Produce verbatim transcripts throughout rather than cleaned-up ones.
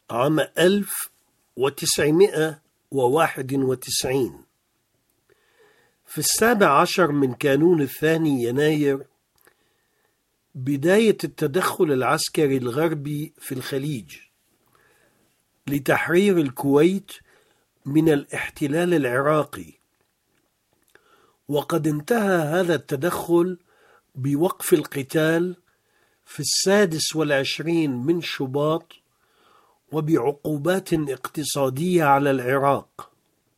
عام ألف وتسعمائة وواحد وتسعين. في السابع عشر من كانون الثاني يناير بداية التدخل العسكري الغربي في الخليج لتحرير الكويت من الاحتلال العراقي، وقد انتهى هذا التدخل بوقف القتال في السادس والعشرين من شباط وبعقوبات اقتصادية على العراق.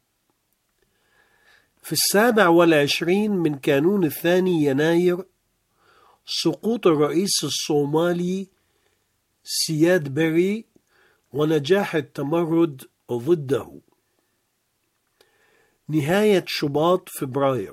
في السابع والعشرين من كانون الثاني يناير سقوط الرئيس الصومالي سياد بري ونجاح التمرد ضده. نهاية شباط فبراير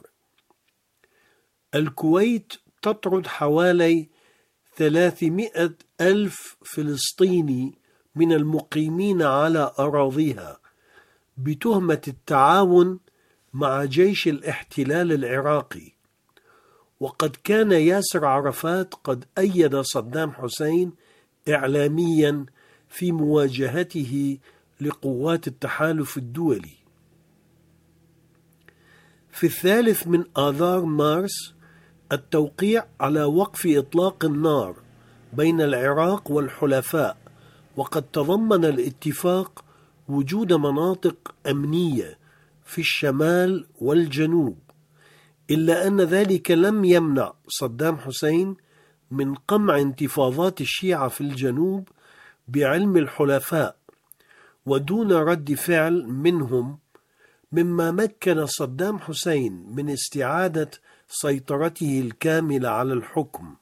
الكويت تطرد حوالي ثلاثمائة ألف فلسطيني من المقيمين على أراضيها بتهمة التعاون مع جيش الاحتلال العراقي، وقد كان ياسر عرفات قد أيد صدام حسين إعلاميا في مواجهته لقوات التحالف الدولي. في الثالث من آذار مارس التوقيع على وقف إطلاق النار بين العراق والحلفاء، وقد تضمن الاتفاق وجود مناطق أمنية في الشمال والجنوب، إلا أن ذلك لم يمنع صدام حسين من قمع انتفاضات الشيعة في الجنوب بعلم الحلفاء ودون رد فعل منهم، مما مكن صدام حسين من استعادة سيطرته الكاملة على الحكم.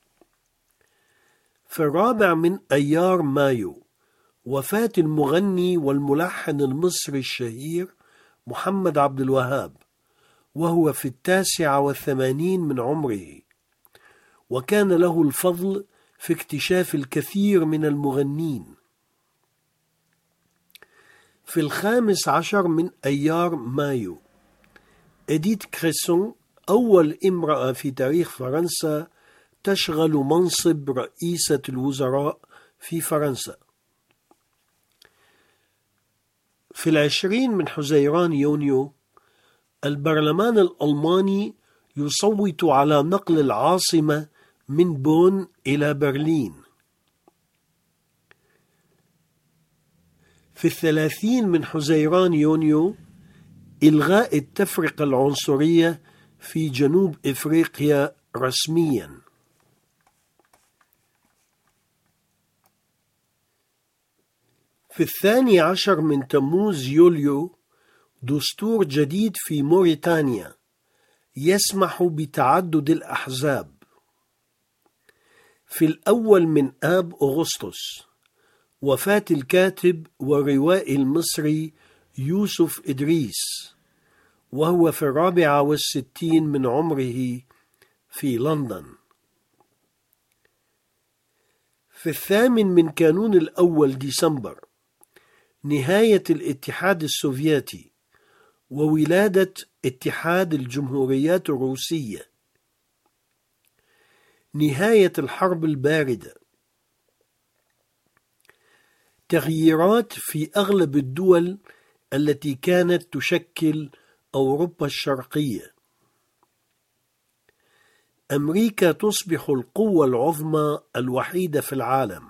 في الرابع من أيار مايو وفاة المغني والملحن المصري الشهير محمد عبد الوهاب، وهو في التاسعة والثمانين من عمره، وكان له الفضل في اكتشاف الكثير من المغنين. في الخامس عشر من أيار مايو إديت كريسون أول امرأة في تاريخ فرنسا تشغل منصب رئيسة الوزراء في فرنسا. في العشرين من حزيران يونيو البرلمان الألماني يصوت على نقل العاصمة من بون إلى برلين. في الثلاثين من حزيران يونيو إلغاء التفرقة العنصرية في جنوب إفريقيا رسميا. في الثاني عشر من تموز يوليو دستور جديد في موريتانيا يسمح بتعدد الأحزاب. في الأول من آب أغسطس وفاة الكاتب والروائي المصري يوسف إدريس، وهو في الرابعة والستين من عمره في لندن. في الثامن من كانون الأول ديسمبر نهاية الاتحاد السوفيتي وولادة اتحاد الجمهوريات الروسية. نهاية الحرب الباردة. تغييرات في أغلب الدول التي كانت تشكل أوروبا الشرقية. أمريكا تصبح القوة العظمى الوحيدة في العالم.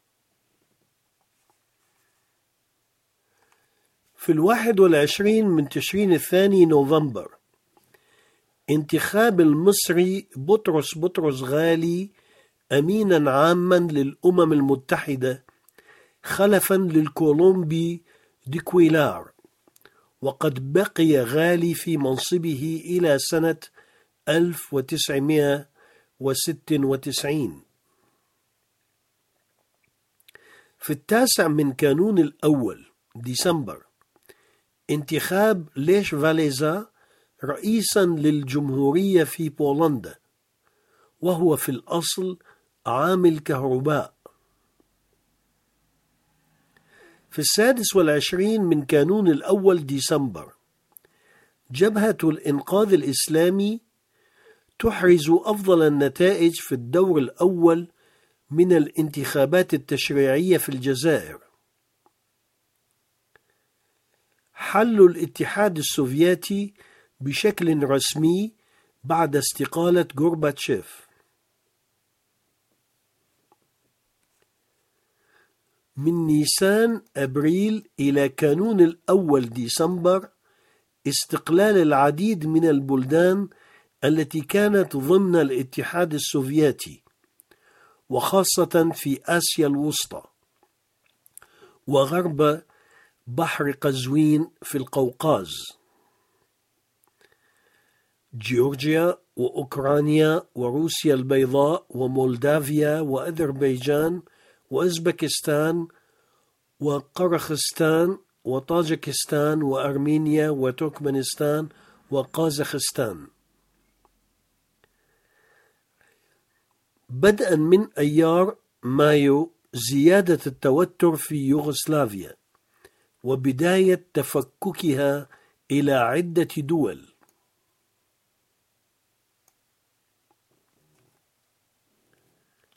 في الواحد والعشرين من تشرين الثاني نوفمبر انتخاب المصري بطرس بطرس غالي أمينا عاما للأمم المتحدة خلفا للكولومبي ديكويلار، وقد بقي غالي في منصبه إلى سنة ألف وتسعمائة وستة وتسعين. في التاسع من كانون الأول ديسمبر انتخاب ليش فاليزا رئيسا للجمهورية في بولندا، وهو في الأصل عامل كهرباء. في السادس والعشرين من كانون الأول ديسمبر جبهة الإنقاذ الإسلامي تحرز أفضل النتائج في الدور الأول من الانتخابات التشريعية في الجزائر. حل الاتحاد السوفيتي بشكل رسمي بعد استقالة غورباتشيف. من نيسان أبريل إلى كانون الأول ديسمبر استقلال العديد من البلدان التي كانت ضمن الاتحاد السوفيتي، وخاصة في آسيا الوسطى وغرب بحر قزوين في القوقاز، جيورجيا وأوكرانيا وروسيا البيضاء ومولدافيا وأذربيجان وأزبكستان وقرغستان وطاجكستان وأرمينيا وتركمانستان وقازاخستان. بدءا من أيار مايو زيادة التوتر في يوغوسلافيا وبداية تفككها إلى عدة دول،